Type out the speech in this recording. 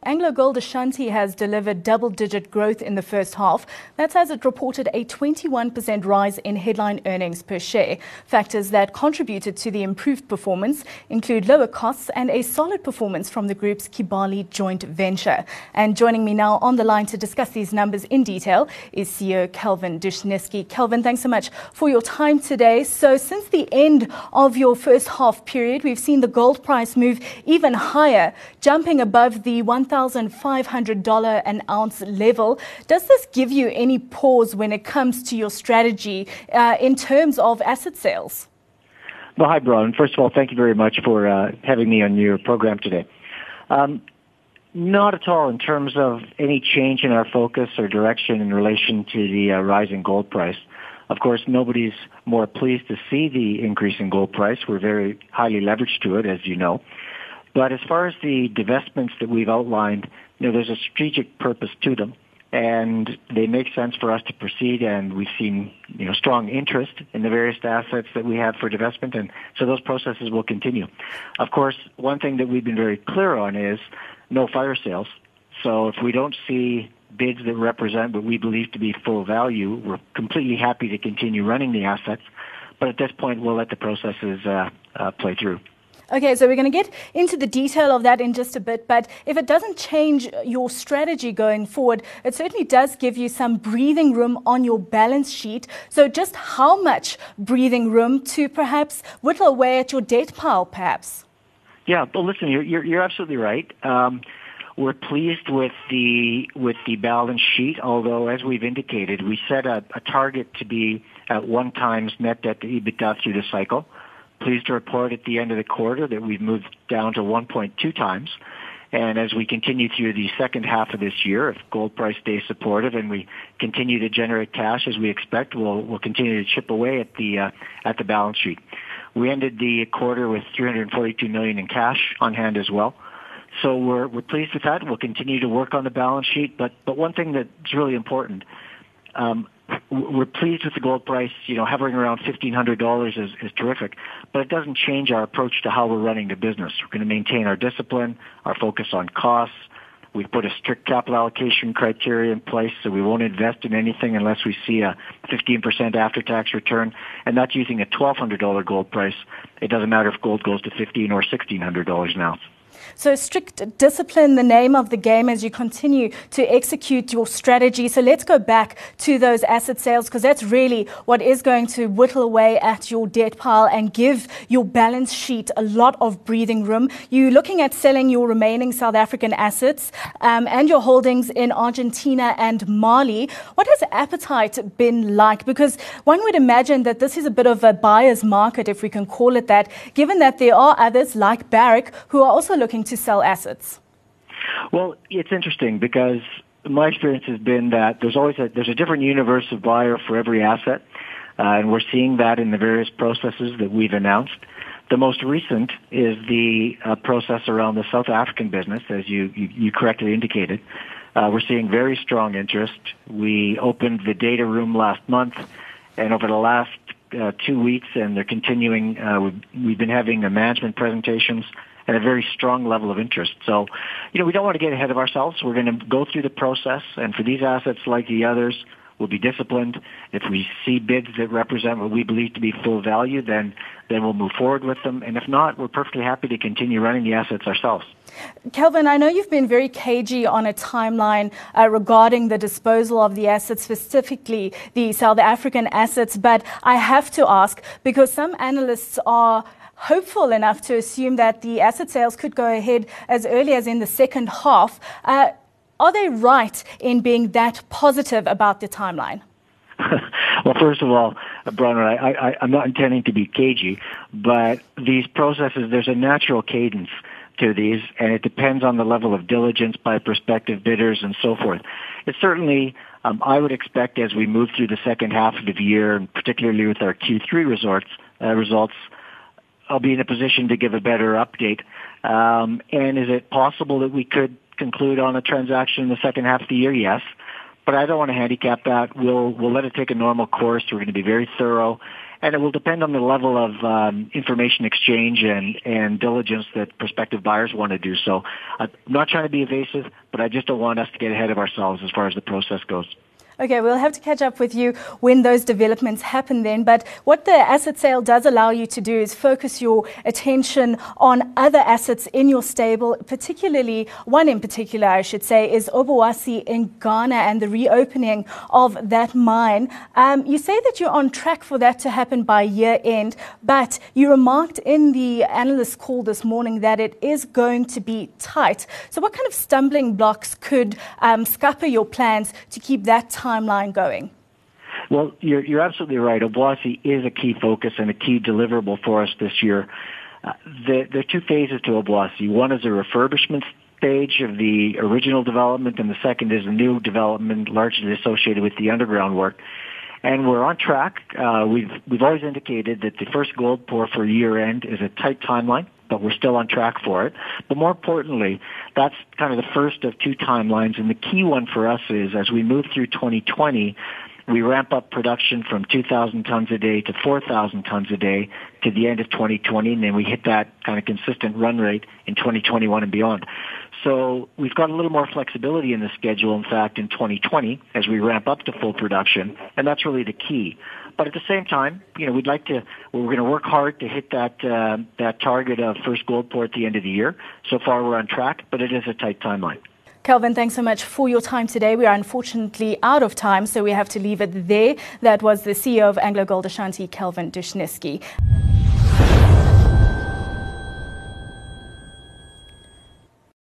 AngloGold Ashanti has delivered double-digit growth in the first half. That's as it reported a 21% rise in headline earnings per share. Factors that contributed to the improved performance include lower costs and a solid performance from the group's Kibali joint venture. And joining me now on the line to discuss these numbers in detail is CEO Kelvin Dushnisky. Kelvin, thanks so much for your time today. So since the end of your first half period, we've seen the gold price move even higher, jumping above the $1,500 an ounce level. Does this give you any pause when it comes to your strategy in terms of asset sales? Well, hi, Bron. First of all, thank you very much for having me on your program today. Not at all in terms of any change in our focus or direction in relation to the rising gold price. Of course, nobody's more pleased to see the increase in gold price. We're very highly leveraged to it, as you know. But as far as the divestments that we've outlined, there's a strategic purpose to them, and they make sense for us to proceed. And we've seen, strong interest in the various assets that we have for divestment, and so those processes will continue. Of course, one thing that we've been very clear on is no fire sales. So if we don't see bids that represent what we believe to be full value, we're completely happy to continue running the assets. But at this point, we'll let the processes play through. Okay, so we're going to get into the detail of that in just a bit, but if it doesn't change your strategy going forward, it certainly does give you some breathing room on your balance sheet. So just how much breathing room to perhaps whittle away at your debt pile, perhaps? Yeah, well, listen, you're absolutely right. We're pleased with the balance sheet, although, as we've indicated, we set a target to be at 1x net debt to EBITDA through the cycle. Pleased to report at the end of the quarter that we've moved down to 1.2x. And as we continue through the second half of this year, if gold price stays supportive and we continue to generate cash as we expect, we'll continue to chip away at the balance sheet. We ended the quarter with $342 million in cash on hand as well. So we're pleased with that. We'll continue to work on the balance sheet. But one thing that's really important, we're pleased with the gold price, hovering around $1,500 is terrific, but it doesn't change our approach to how we're running the business. We're going to maintain our discipline, our focus on costs. We've put a strict capital allocation criteria in place, so we won't invest in anything unless we see a 15% after-tax return, and that's using a $1,200 gold price. It doesn't matter if gold goes to $1,500 or $1,600 an ounce. So strict discipline, the name of the game as you continue to execute your strategy. So let's go back to those asset sales, because that's really what is going to whittle away at your debt pile and give your balance sheet a lot of breathing room. You're looking at selling your remaining South African assets and your holdings in Argentina and Mali. What has appetite been like? Because one would imagine that this is a bit of a buyer's market, if we can call it that, given that there are others like Barrick who are also looking to sell assets. Well, it's interesting because my experience has been that there's a different universe of buyer for every asset, and we're seeing that in the various processes that we've announced. The most recent is the process around the South African business, as you correctly indicated. We're seeing very strong interest. We opened the data room last month, and over the last 2 weeks, and they're continuing, we've been having management presentations and a very strong level of interest. So, we don't want to get ahead of ourselves. We're going to go through the process, and for these assets like the others, we'll be disciplined. If we see bids that represent what we believe to be full value, then we'll move forward with them. And if not, we're perfectly happy to continue running the assets ourselves. Kelvin, I know you've been very cagey on a timeline regarding the disposal of the assets, specifically the South African assets, but I have to ask, because some analysts are hopeful enough to assume that the asset sales could go ahead as early as in the second half. Are they right in being that positive about the timeline? Well, first of all, Bronwyn, I'm not intending to be cagey, but these processes, there's a natural cadence to these, and it depends on the level of diligence by prospective bidders and so forth. It's certainly, I would expect as we move through the second half of the year, and particularly with our Q3 results, I'll be in a position to give a better update. And is it possible that we could conclude on a transaction in the second half of the year? Yes. But I don't want to handicap that. We'll let it take a normal course. We're going to be very thorough. And it will depend on the level of information exchange and diligence that prospective buyers want to do. So I'm not trying to be evasive, but I just don't want us to get ahead of ourselves as far as the process goes. Okay, we'll have to catch up with you when those developments happen then. But what the asset sale does allow you to do is focus your attention on other assets in your stable, particularly one in particular, I should say, is Obuasi in Ghana and the reopening of that mine. You say that you're on track for that to happen by year end, but you remarked in the analyst call this morning that it is going to be tight. So what kind of stumbling blocks could scupper your plans to keep that timeline going? Well, you're absolutely right. Obuasi is a key focus and a key deliverable for us this year. There are two phases to Obuasi. One is a refurbishment stage of the original development, and the second is a new development largely associated with the underground work. And we're on track. We've always indicated that the first gold pour for year end is a tight timeline, but we're still on track for it. But more importantly, that's kind of the first of two timelines. And the key one for us is as we move through 2020, we ramp up production from 2,000 tons a day to 4,000 tons a day to the end of 2020, and then we hit that kind of consistent run rate in 2021 and beyond. So we've got a little more flexibility in the schedule, in fact, in 2020 as we ramp up to full production, and that's really the key. But at the same time, we're going to work hard to hit that target of first gold pour at the end of the year. So far we're on track, but it is a tight timeline. Kelvin, thanks so much for your time today. We are unfortunately out of time, so we have to leave it there. That was the CEO of AngloGold Ashanti, Kelvin Dushnitsky.